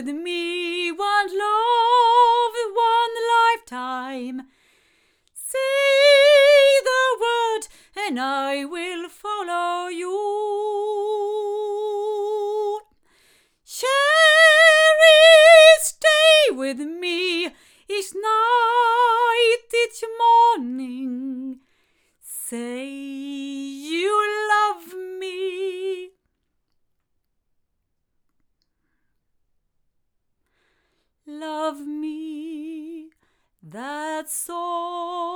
with me, one love, one lifetime. Say the word and I will follow you. Sherry, stay with me each night, each morning. Say you love me. Love me, that's all.